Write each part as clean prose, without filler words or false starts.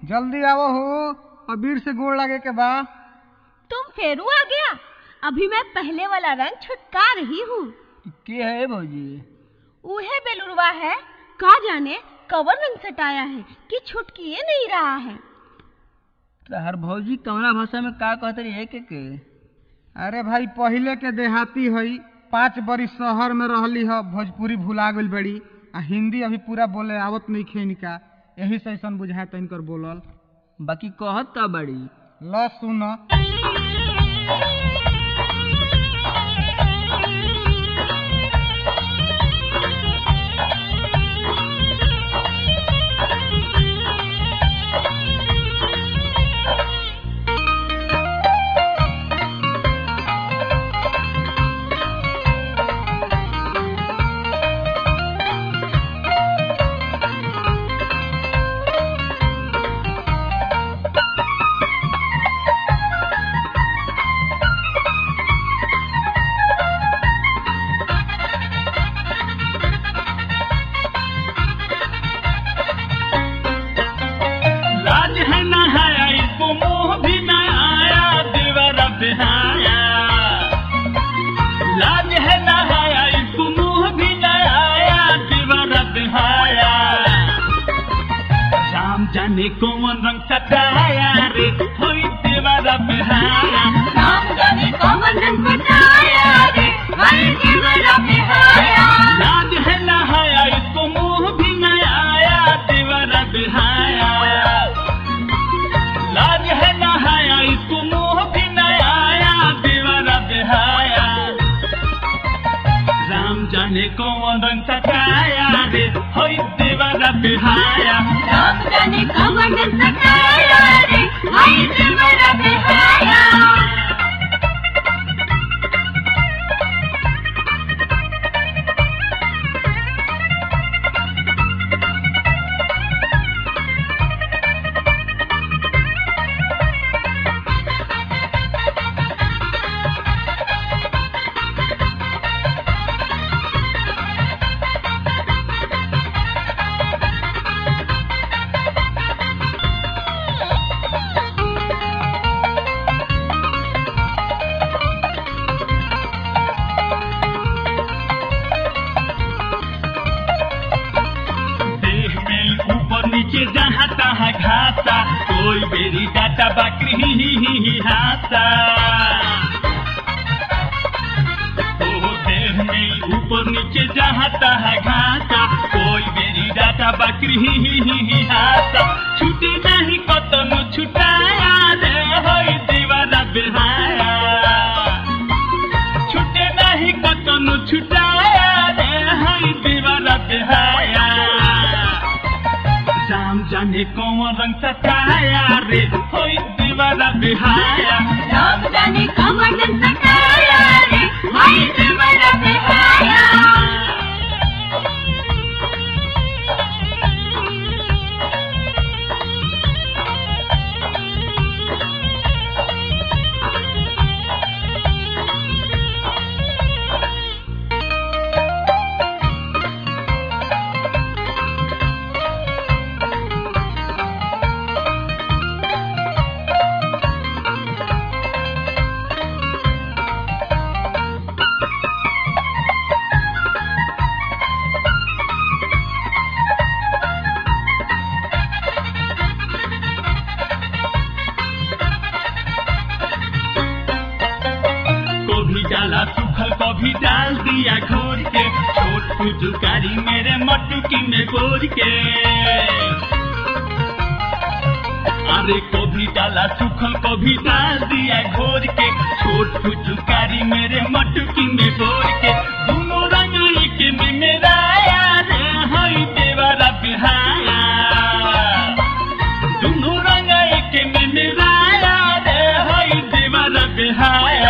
जल्दी आवो हो, अबीर से गोड़ लगे के बा। तुम फेरू आ गया। अभी मैं पहले वाला रंग छुटका रही हूँ। के है भौजी? उहे बेलुरवा है। का जाने कवर रंग सटाया है कि छुटकिए नहीं रहा है। हर भौजी कवना भाषा में का कहते रही है के? अरे भाई पहले के देहाती हई, 5 बरिस शहर में रहली ह, भोजपुरी भुला गइल बड़ी आ हिंदी अभी पूरा बोले आवत नहीं खेनिका, यही से ऐसा बुझाए तन कर बोलल। बाकी कहत का बड़ी ल सुन। जाने कौन रंग सटाया रे होई देवरा बिहाया। राम जाने कौन रंग सटाया रे होई देवरा बिहाया। लाज है नहाया इसको मुंह भी न आया देवरा बिहाया। लाज है नहाया इसको मुंह भी न आया देवरा बिहाया। राम जाने कौन रंग सटाया रे होई देवरा बिहाया। राम जाने कौन रंग सटाया रे होई देवरा बिहाया। नीचे जहाँ तहाँ घासा कोई बेरी डाटा बकरी ही हासा। ओ देह में ऊपर नीचे जहाँ तहाँ घासा कोई बेरी डाटा बकरी ही हासा। छुटी नहीं कतनो छुटाया रे होई देवरा बिहाया। छुटे नहीं कतनो छुटाया रे होई देवरा बिहाया। राम जाने कौन रंग सटाया रे होई देवरा बिहाया। राम जाने कौन रंग सटाया रे होई देवरा बिहाया। सूखल कभी डाल दिया घोर के छोट पुचुकारी मेरे मटुकी में बोर के। अरे कभी डाला सूखल कभी डाल दिया घोर के छोट पुचुकारी मेरे मटुकी में बोर के। दोनों रंग एक में मेरा रे होई देवरा बिहाया। दोनों रंग एक में मेरा रे होई देवरा बिहाया।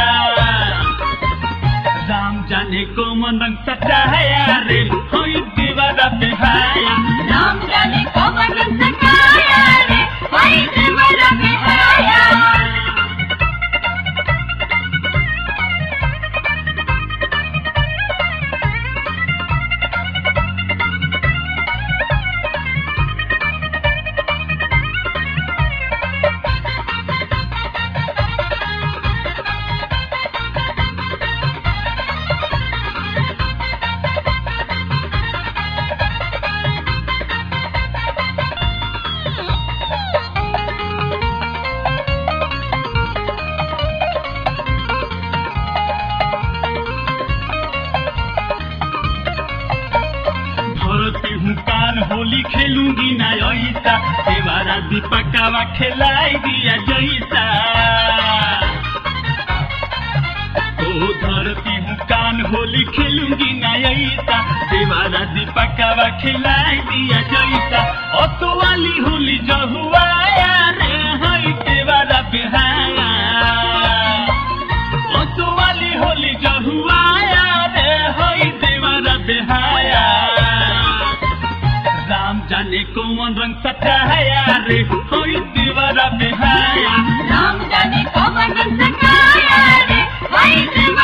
राम जाने कौन रंग सटाया रे होई देवरा बिहाया। राम जाने कौन रंग सटाया रे होई देवरा बिहाया। खेलूंगी ना ऐसा देवारा दीपकवा खिलाई दिया जैसा तो धरती हूँ कान होली खेलूंगी ना ऐसा देवारा दीपकवा खिलाई दिया जैसा तो वाली होली जो हुआ रे हई देवारा बेहाया तो वाली होली जो हुआ रे हई देवारा बेहाया राम जाने कौन रंग सटाया रे हई देवारा बेहाया राम जाने कौन रंग सटाया रे हई देवारा